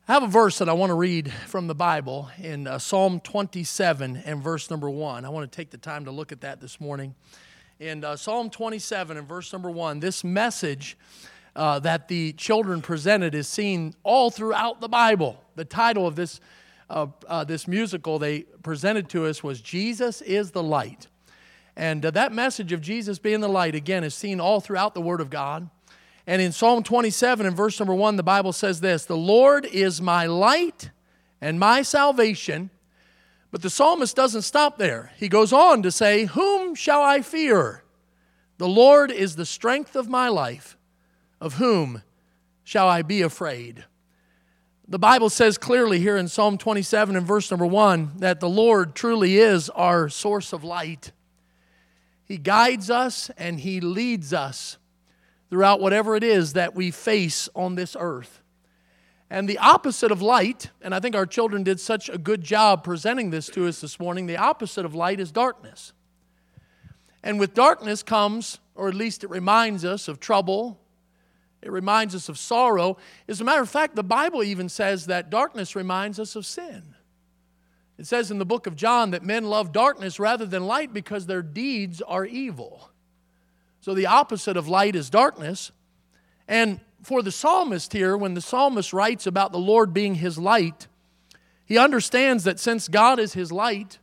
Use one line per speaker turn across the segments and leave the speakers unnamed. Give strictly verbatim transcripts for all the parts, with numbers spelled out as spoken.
I have a verse that I want to read from the Bible in uh, Psalm twenty-seven and verse number one. I want to take the time to look at that this morning. In uh, Psalm twenty-seven and verse number one, this message uh, that the children presented is seen all throughout the Bible. The title of this, uh, uh, this musical they presented to us was Jesus is the Light. And uh, that message of Jesus being the light, again, is seen all throughout the Word of God. And in Psalm twenty-seven and verse number one, the Bible says this, "The Lord is my light and my salvation." But the psalmist doesn't stop there. He goes on to say, "Whom shall I fear? The Lord is the strength of my life. Of whom shall I be afraid?" The Bible says clearly here in Psalm twenty-seven and verse number one that the Lord truly is our source of light. He guides us and He leads us throughout whatever it is that we face on this earth. And the opposite of light, and I think our children did such a good job presenting this to us this morning, the opposite of light is darkness. And with darkness comes, or at least it reminds us of trouble, it reminds us of sorrow. As a matter of fact, the Bible even says that darkness reminds us of sin. It says in the book of John that men love darkness rather than light because their deeds are evil. So the opposite of light is darkness. And for the psalmist here, when the psalmist writes about the Lord being his light, he understands that since God is his light,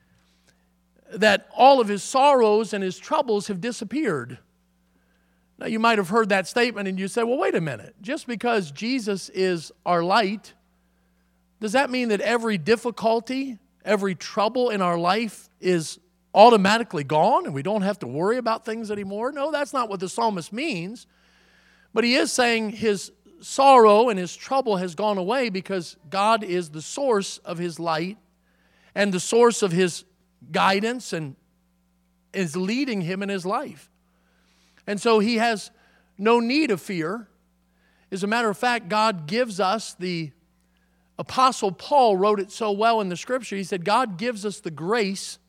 that all of his sorrows and his troubles have disappeared. Now you might have heard that statement and you say, well, wait a minute. Just because Jesus is our light, does that mean that every difficulty, every trouble in our life is automatically gone and we don't have to worry about things anymore? No, that's not what the psalmist means. But he is saying his sorrow and his trouble has gone away because God is the source of his light and the source of his guidance and is leading him in his life. And so he has no need of fear. As a matter of fact, God gives us, the Apostle Paul wrote it so well in the Scripture. He said, God gives us the grace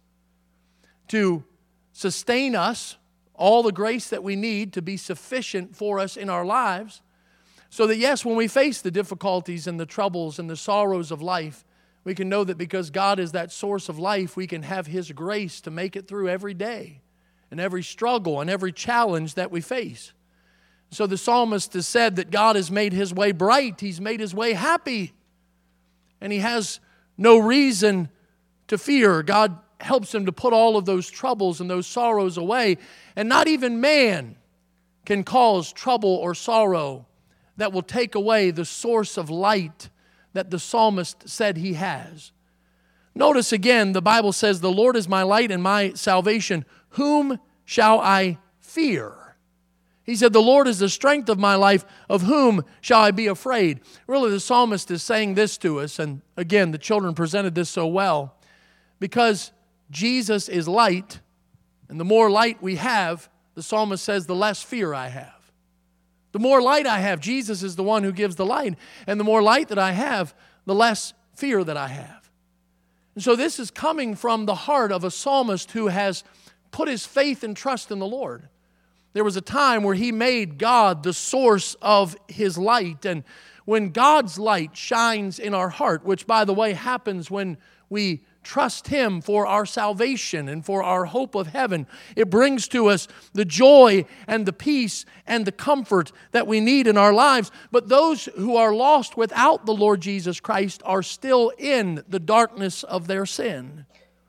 to sustain us, all the grace that we need to be sufficient for us in our lives, so that yes, when we face the difficulties and the troubles and the sorrows of life, we can know that because God is that source of life, we can have His grace to make it through every day and every struggle and every challenge that we face. So the psalmist has said that God has made His way bright, He's made His way happy, and he has no reason to fear. God helps him to put all of those troubles and those sorrows away. And not even man can cause trouble or sorrow that will take away the source of light that the psalmist said he has. Notice again, the Bible says, "The Lord is my light and my salvation. Whom shall I fear?" He said, "The Lord is the strength of my life. Of whom shall I be afraid?" Really, the psalmist is saying this to us. And again, the children presented this so well. Because Jesus is light, and the more light we have, the psalmist says, the less fear I have. The more light I have, Jesus is the one who gives the light, and the more light that I have, the less fear that I have. And so this is coming from the heart of a psalmist who has put his faith and trust in the Lord. There was a time where he made God the source of his light, and when God's light shines in our heart, which by the way happens when we trust Him for our salvation and for our hope of heaven, it brings to us the joy and the peace and the comfort that we need in our lives. But those who are lost without the Lord Jesus Christ are still in the darkness of their sin.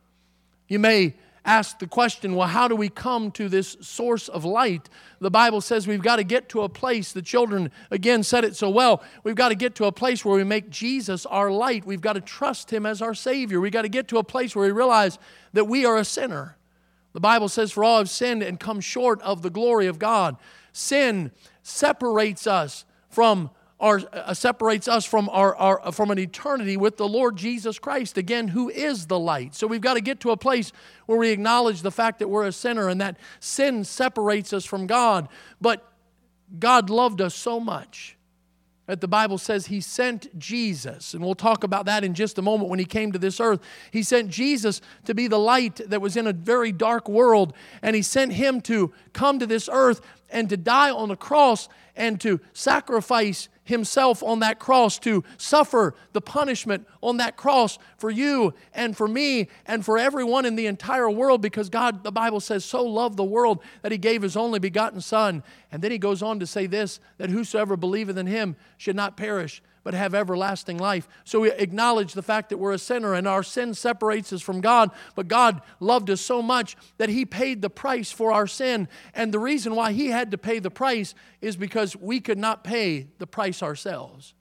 You may ask the question, well, how do we come to this source of light? The Bible says we've got to get to a place, the children again said it so well, we've got to get to a place where we make Jesus our light. We've got to trust Him as our Savior. We've got to get to a place where we realize that we are a sinner. The Bible says, "For all have sinned and come short of the glory of God." Sin separates us from Our, uh, separates us from our, our from an eternity with the Lord Jesus Christ, again, who is the light. So we've got to get to a place where we acknowledge the fact that we're a sinner and that sin separates us from God. But God loved us so much that the Bible says He sent Jesus, and we'll talk about that in just a moment when He came to this earth. He sent Jesus to be the light that was in a very dark world, and He sent Him to come to this earth and to die on the cross and to sacrifice himself on that cross to suffer the punishment on that cross for you and for me and for everyone in the entire world, because God, the Bible says, so loved the world that he gave his only begotten Son. And then he goes on to say this, that whosoever believeth in him should not perish, but have everlasting life. So we acknowledge the fact that we're a sinner and our sin separates us from God, but God loved us so much that he paid the price for our sin. And the reason why he had to pay the price is because we could not pay the price ourselves.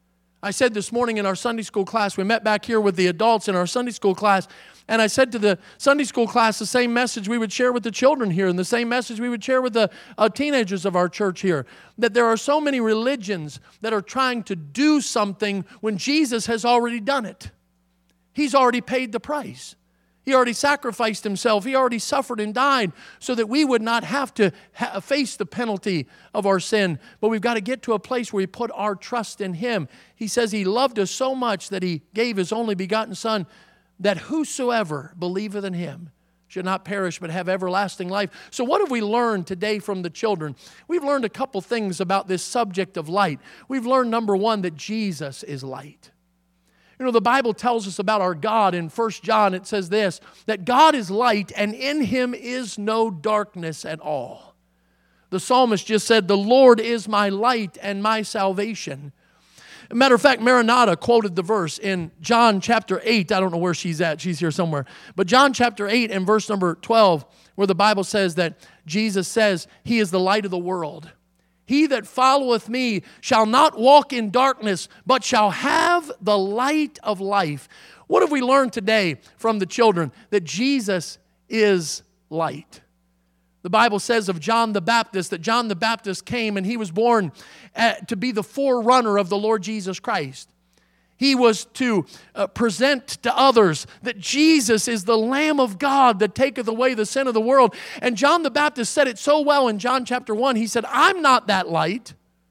I said this morning in our Sunday school class, we met back here with the adults in our Sunday school class, and I said to the Sunday school class the same message we would share with the children here and the same message we would share with the uh, teenagers of our church here, that there are so many religions that are trying to do something when Jesus has already done it. He's already paid the price. He already sacrificed himself. He already suffered and died so that we would not have to ha- face the penalty of our sin. But we've got to get to a place where we put our trust in him. He says he loved us so much that he gave his only begotten Son, that whosoever believeth in him should not perish but have everlasting life. So what have we learned today from the children? We've learned a couple things about this subject of light. We've learned, number one, that Jesus is light. You know, the Bible tells us about our God in First John. It says this, that God is light and in him is no darkness at all. The psalmist just said, the Lord is my light and my salvation. As a matter of fact, Maranatha quoted the verse in John chapter eight. I don't know where she's at. She's here somewhere. But John chapter eight and verse number twelve, where the Bible says that Jesus says, he is the light of the world. He that followeth me shall not walk in darkness, but shall have the light of life. What have we learned today from the children? That Jesus is light. The Bible says of John the Baptist that John the Baptist came and he was born to be the forerunner of the Lord Jesus Christ. He was to uh, present to others that Jesus is the Lamb of God that taketh away the sin of the world. And John the Baptist said it so well in John chapter one. He said, I'm not that light,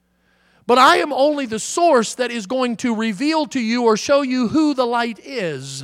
but I am only the source that is going to reveal to you or show you who the light is.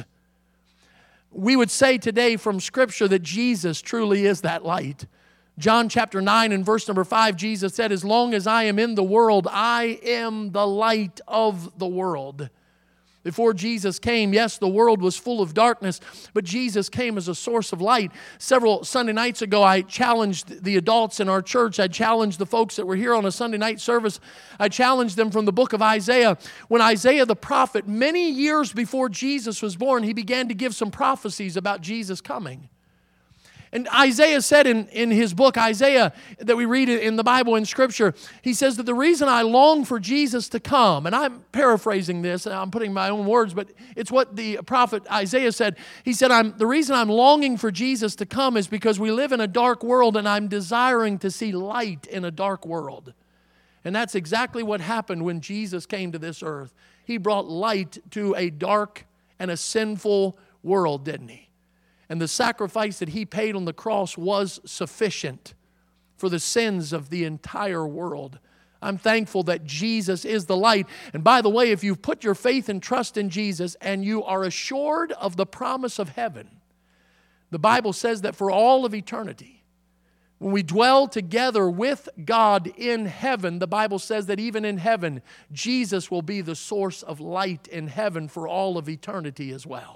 We would say today from Scripture that Jesus truly is that light. John chapter nine and verse number five, Jesus said, as long as I am in the world, I am the light of the world. Before Jesus came, yes, the world was full of darkness, but Jesus came as a source of light. Several Sunday nights ago, I challenged the adults in our church. I challenged the folks that were here on a Sunday night service. I challenged them from the book of Isaiah. When Isaiah the prophet, many years before Jesus was born, he began to give some prophecies about Jesus coming. And Isaiah said in, in his book, Isaiah, that we read in the Bible in Scripture, he says that the reason I long for Jesus to come, and I'm paraphrasing this, and I'm putting my own words, but it's what the prophet Isaiah said. He said, I'm, the reason I'm longing for Jesus to come is because we live in a dark world, and I'm desiring to see light in a dark world. And that's exactly what happened when Jesus came to this earth. He brought light to a dark and a sinful world, didn't he? And the sacrifice that he paid on the cross was sufficient for the sins of the entire world. I'm thankful that Jesus is the light. And by the way, if you've put your faith and trust in Jesus and you are assured of the promise of heaven, the Bible says that for all of eternity, when we dwell together with God in heaven, the Bible says that even in heaven, Jesus will be the source of light in heaven for all of eternity as well.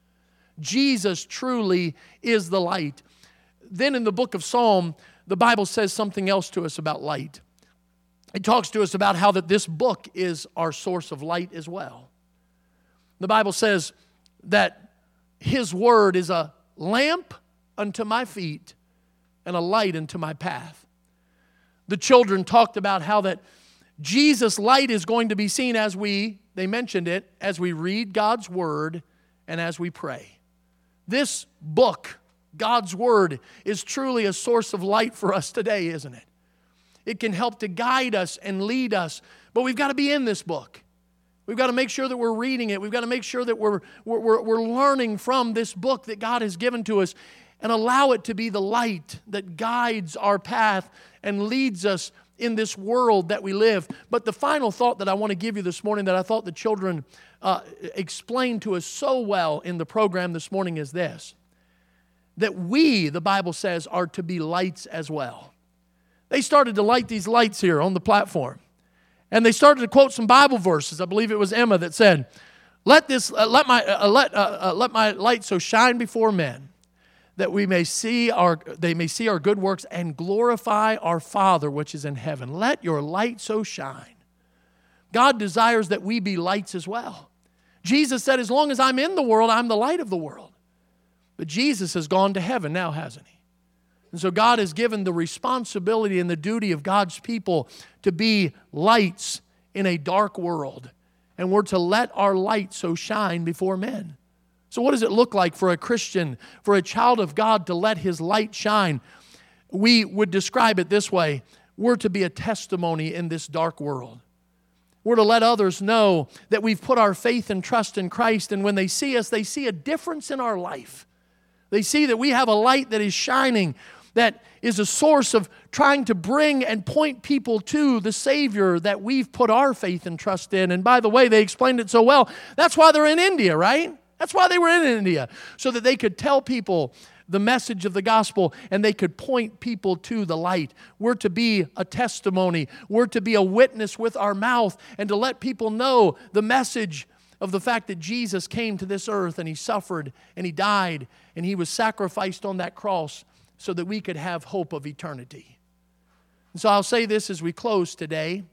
Jesus truly is the light. Then in the book of Psalm, the Bible says something else to us about light. It talks to us about how that this book is our source of light as well. The Bible says that his word is a lamp unto my feet and a light unto my path. The children talked about how that Jesus' light is going to be seen as we, they mentioned it, as we read God's word and as we pray. This book, God's Word, is truly a source of light for us today, isn't it? It can help to guide us and lead us, but we've got to be in this book. We've got to make sure that we're reading it. We've got to make sure that we're, we're, we're learning from this book that God has given to us and allow it to be the light that guides our path and leads us in this world that we live. But the final thought that I want to give you this morning that I thought the children uh, explained to us so well in the program this morning is this. That we, the Bible says, are to be lights as well. They started to light these lights here on the platform. And they started to quote some Bible verses. I believe it was Emma that said, let this, uh, let my, uh, let, uh, uh, let my light so shine before men, that we may see our, they may see our good works and glorify our Father which is in heaven. Let your light so shine. God desires that we be lights as well. Jesus said, as long as I'm in the world, I'm the light of the world. But Jesus has gone to heaven now, hasn't he? And so God has given the responsibility and the duty of God's people to be lights in a dark world. And we're to let our light so shine before men. So what does it look like for a Christian, for a child of God to let his light shine? We would describe it this way. We're to be a testimony in this dark world. We're to let others know that we've put our faith and trust in Christ, and when they see us, they see a difference in our life. They see that we have a light that is shining, that is a source of trying to bring and point people to the Savior that we've put our faith and trust in. And by the way, they explained it so well. That's why they're in India, right? That's why they were in India, so that they could tell people the message of the gospel and they could point people to the light. We're to be a testimony. We're to be a witness with our mouth and to let people know the message of the fact that Jesus came to this earth and he suffered and he died and he was sacrificed on that cross so that we could have hope of eternity. And so I'll say this as we close today.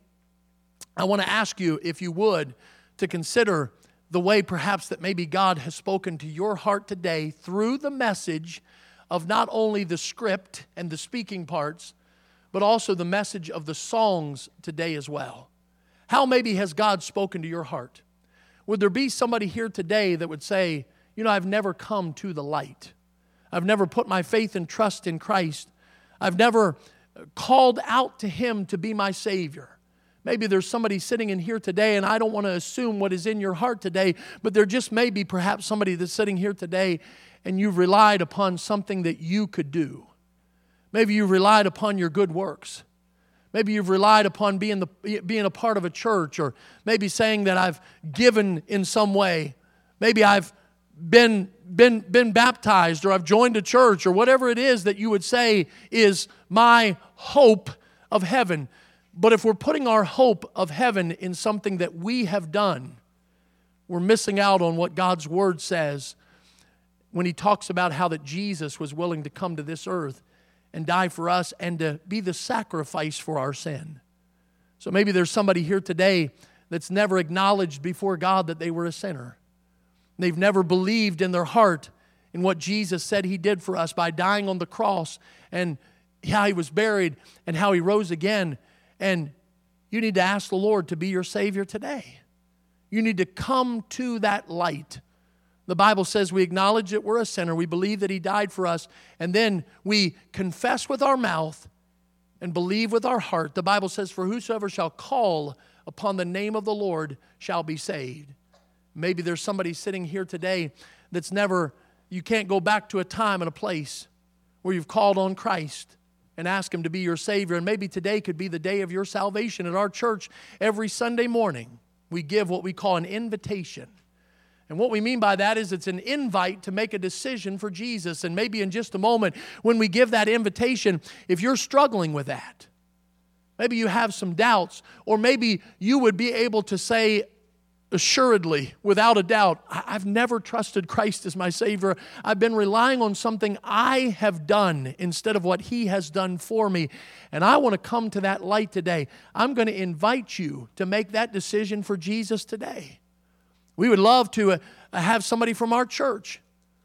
I want to ask you, if you would, to consider the way perhaps that maybe God has spoken to your heart today through the message of not only the script and the speaking parts, but also the message of the songs today as well. How maybe has God spoken to your heart? Would there be somebody here today that would say, you know, I've never come to the light. I've never put my faith and trust in Christ. I've never called out to Him to be my Savior. Maybe there's somebody sitting in here today, and I don't want to assume what is in your heart today, but there just may be perhaps somebody that's sitting here today and you've relied upon something that you could do. Maybe you've relied upon your good works. Maybe you've relied upon being, the, being a part of a church, or maybe saying that I've given in some way. Maybe I've been, been, been baptized, or I've joined a church, or whatever it is that you would say is my hope of heaven. But if we're putting our hope of heaven in something that we have done, we're missing out on what God's Word says when He talks about how that Jesus was willing to come to this earth and die for us and to be the sacrifice for our sin. So maybe there's somebody here today that's never acknowledged before God that they were a sinner. They've never believed in their heart in what Jesus said He did for us by dying on the cross, and how He was buried and how He rose again. And you need to ask the Lord to be your Savior today. You need to come to that light. The Bible says we acknowledge that we're a sinner. We believe that He died for us. And then we confess with our mouth and believe with our heart. The Bible says, for whosoever shall call upon the name of the Lord shall be saved. Maybe there's somebody sitting here today that's never, you can't go back to a time and a place where you've called on Christ and ask Him to be your Savior. And maybe today could be the day of your salvation. At our church, every Sunday morning, we give what we call an invitation. And what we mean by that is it's an invite to make a decision for Jesus. And maybe in just a moment, when we give that invitation, if you're struggling with that, maybe you have some doubts, or maybe you would be able to say, assuredly, without a doubt, I've never trusted Christ as my Savior. I've been relying on something I have done instead of what He has done for me. And I want to come to that light today. I'm going to invite you to make that decision for Jesus today. We would love to uh, have somebody from our church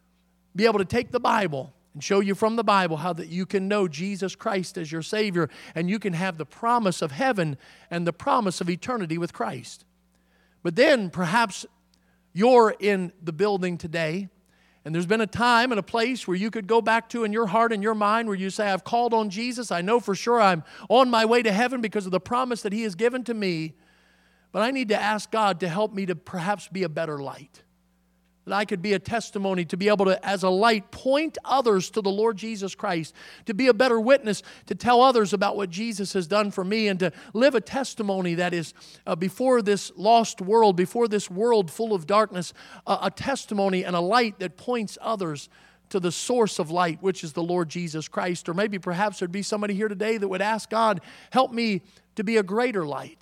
be able to take the Bible and show you from the Bible how that you can know Jesus Christ as your Savior, and you can have the promise of heaven and the promise of eternity with Christ. But then perhaps you're in the building today, and there's been a time and a place where you could go back to in your heart and your mind where you say, I've called on Jesus. I know for sure I'm on my way to heaven because of the promise that He has given to me. But I need to ask God to help me to perhaps be a better light. That I could be a testimony, to be able to, as a light, point others to the Lord Jesus Christ, to be a better witness, to tell others about what Jesus has done for me, and to live a testimony that is uh, before this lost world, before this world full of darkness, uh, a testimony and a light that points others to the source of light, which is the Lord Jesus Christ. Or maybe perhaps there'd be somebody here today that would ask God, help me to be a greater light.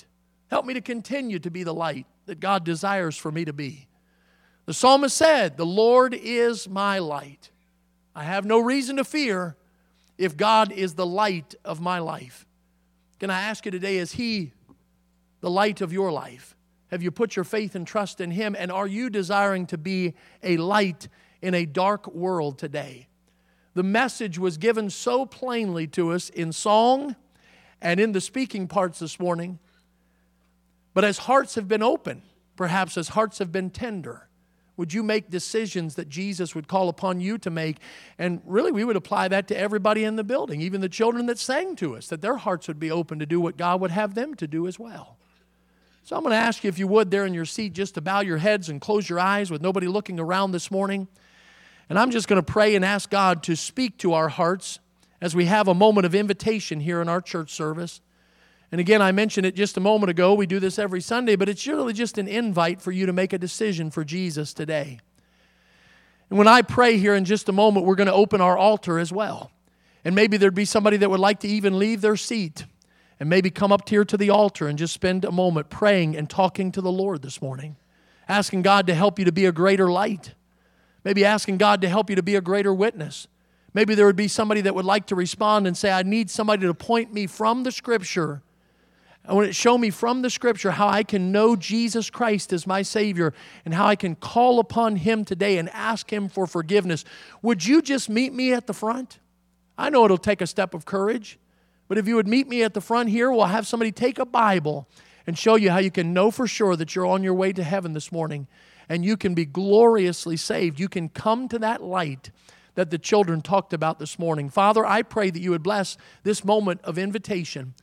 Help me to continue to be the light that God desires for me to be. The psalmist said, the Lord is my light. I have no reason to fear if God is the light of my life. Can I ask you today, is He the light of your life? Have you put your faith and trust in Him? And are you desiring to be a light in a dark world today? The message was given so plainly to us in song and in the speaking parts this morning. But as hearts have been open, perhaps as hearts have been tender, would you make decisions that Jesus would call upon you to make? And really, we would apply that to everybody in the building, even the children that sang to us, that their hearts would be open to do what God would have them to do as well. So I'm going to ask you, if you would, there in your seat, just to bow your heads and close your eyes with nobody looking around this morning. And I'm just going to pray and ask God to speak to our hearts as we have a moment of invitation here in our church service. And again, I mentioned it just a moment ago. We do this every Sunday, but it's really just an invite for you to make a decision for Jesus today. And when I pray here in just a moment, we're going to open our altar as well. And maybe there'd be somebody that would like to even leave their seat and maybe come up here to the altar and just spend a moment praying and talking to the Lord this morning, asking God to help you to be a greater light, maybe asking God to help you to be a greater witness. Maybe there would be somebody that would like to respond and say, I need somebody to point me from the Scripture. I want to show me from the Scripture how I can know Jesus Christ as my Savior and how I can call upon Him today and ask Him for forgiveness. Would you just meet me at the front? I know it'll take a step of courage, but if you would meet me at the front here, we'll have somebody take a Bible and show you how you can know for sure that you're on your way to heaven this morning and you can be gloriously saved. You can come to that light that the children talked about this morning. Father, I pray that you would bless this moment of invitation.